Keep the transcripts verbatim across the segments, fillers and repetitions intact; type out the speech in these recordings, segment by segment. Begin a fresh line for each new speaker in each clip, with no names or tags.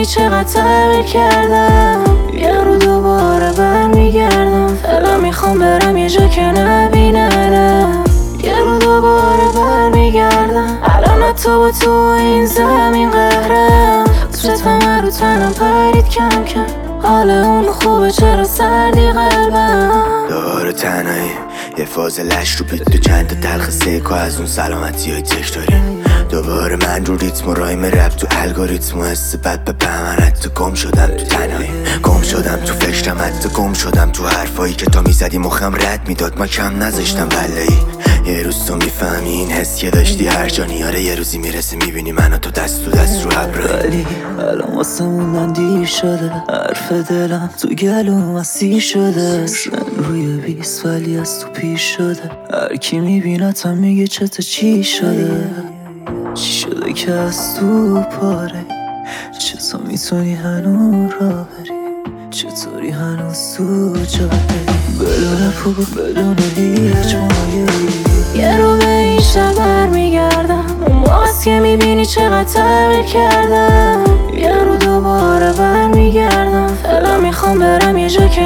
میبینی چقدر تغییر کردم. یه رو دوباره برمیگردم، فعلا میخوام برم یه جا که نبیننم. یه رو دوباره برمیگردم، الان تو با تو این زمین قهرم. عطرتم رو تنم پرید کم کم، حال اون خوبه چرا سردی قلبم.
دوباره تنهایی یه فاز لش رو بیت تو چند تا تلخ سیکو از اون سلامتی های تک داریم. دوباره من رو ریتم و رایم رپ تو الگوریتم و حس بد به بهمن. حتی گم شدم تو تنهایی، گم شدم تو فکرم، حتی گم شدم تو حرفایی که تا میزدی مخم رد میداد. ما کم نذاشتم بلایی. یه روز تو میفهمی این حس که داشتی هر جا نیاره، یه روزی میرسه میبینی منو تو دست تو دست رو ابرایی.
ولی الان واسه موندن دیر شده، حرف دلم تو گلوم اسیر شده. سن روی بیست ولی از تو پیش شده، هر کی میبینتم میگه چطور چی شده. چی شده که از تو پاره، چطور میتونی هنوز را بری، چطوری هنوز تو جا بری بدون پول بدون هیچ مایه‌ای.
یه رو به این شب برمیگردم، اون موقعست که میبینی چقدر تغییر کردم. یه رو دوباره برمیگردم، فعلا میخوام برم یه جا که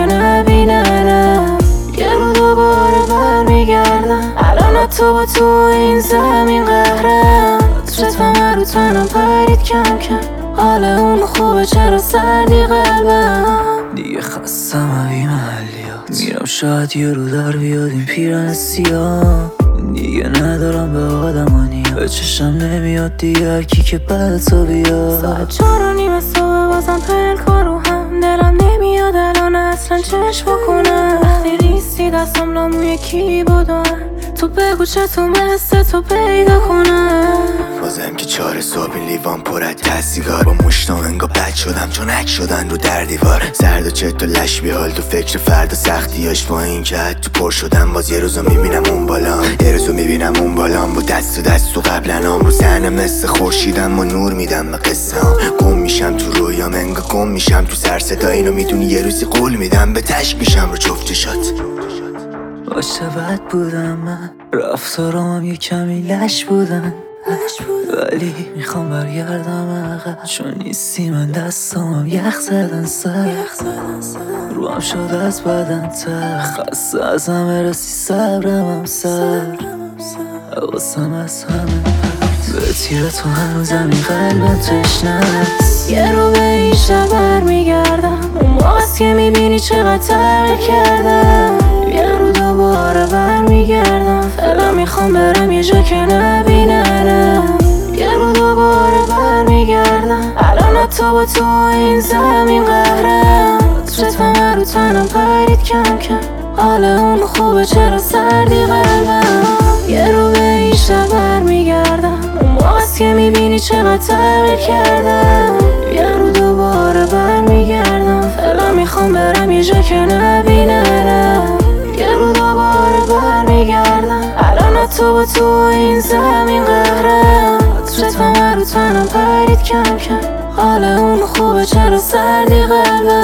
نبیننم. یه رو دوباره برمیگردم، الان تو با تو این زمین قهرم. عطرتم رو تنم پرید کم کم، حال اون خوبه چرا سردی قلبم.
دیگه خستم این محلیات، میرم شاید یه رو در بیاد این پیرن سیاه. دیگه ندارم به آدمانی، به چشم نمیاد دیگه هرکی که بعد تو بیاد.
ساعت چار و نیم صبح بازم پلکا رو هم، دلم نمیاد الان اصلا چشم بکنم. وقتی نیستی دستم لاموی کی بودم، تو بگو چطور مثل تو پیدا کنم.
بازم که چهار صبح این لیوان پر از دستیگار، با مشتام انگا بد شدم چون اک شدن رو در دیوار. زرد و چت و لش بیحال تو فکر فردا سختیاش، با این که حد تو پر شدم باز یه روزو میبینم اون بالام. یه روزو میبینم اون بالام با دست تو دست تو قبلنام. رو زنه مثل خورشیدم و نور میدم به قصه ها. گم میشم تو رویام انگا گم میشم تو سر صدا. اینو میدونی یه روزی قول میدم به تشک میشم رو جفت چشات.
باشه بد بودم من، رفتارام یه کمی لش بودن، ولی میخوام برگردم عقب چون نیستی من دستامم یخ زدن سر. روام شد از بدن تر، خسته از همه رسی صبرم هم سر. حواسم از همه پرد، به تیره تو هنوزم این قلبم تشنه‌ست.
یه رو به این شب برمیگردم، اون موقعست که میبینی چقدر تغییر کردم. یه رو دوباره برمیگردم، فعلا میخوام برم یه جا که نبیننم. یه رو دوباره برمیگردم، الان تو با تو این زمین قهرم. عطرتم رو تنم پرید کم کم، حال اون خوبه چرا سردی قلبم. یه رو به این شب برمیگردم، اون موقعست که میبینی چقدر تغییر کردم. یه رو دوباره برمیگردم، فعلا میخوام برم یه جا که نبیننم. یه رو دوباره برمیگردم، الان تو با تو این زمین قهرم. عطرتم رو تنم پرید کم کم، حال اون خوبه چرا سردی قلبم.